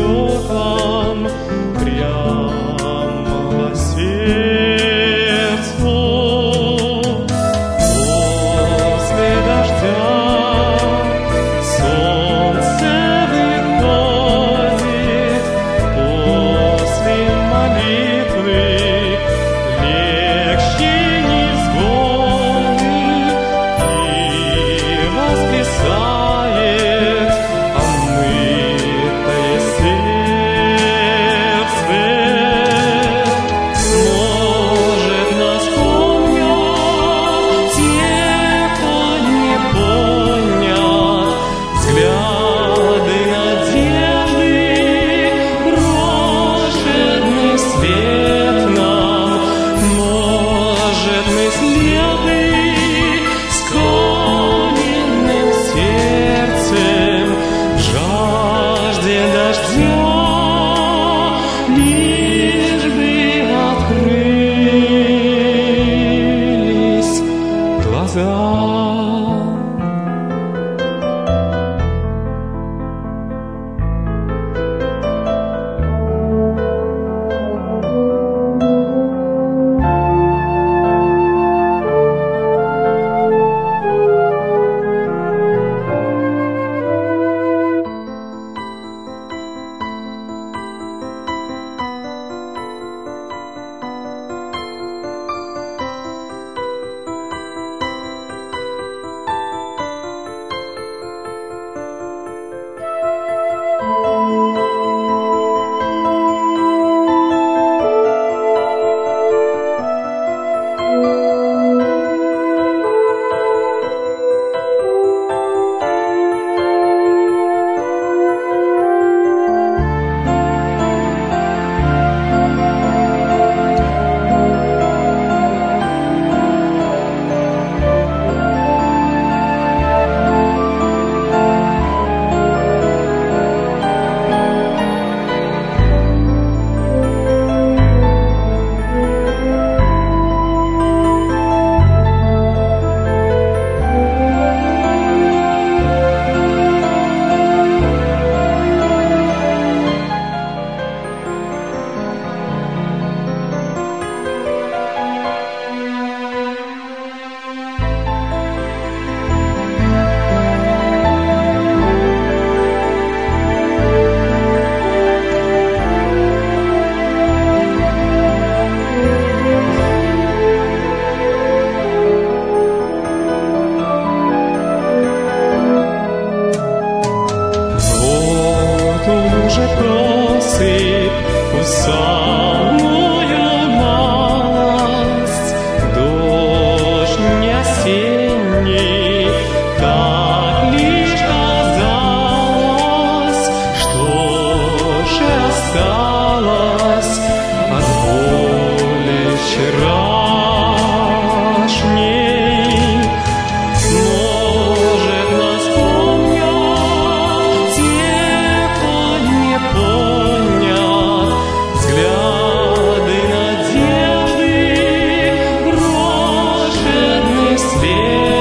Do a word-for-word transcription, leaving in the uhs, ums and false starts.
стеклам прямо сердцу. После дождя солнце выходит, после молитвы легче невзгоды, и воскресает омытое сердце. Может, нас помнят те, кто не помнят, взгляды надежды, брошенный свет нам. Может, мы следы с каменным сердцем в жажде дождя, лишь бы открылись глаза. Уже просыпь у самую малость, дождь не осенний, так лишь казалось, что же осталось от боли вчерашней. Может, нас помнят те, кто не помнят, взгляды надежды, брошенный свет.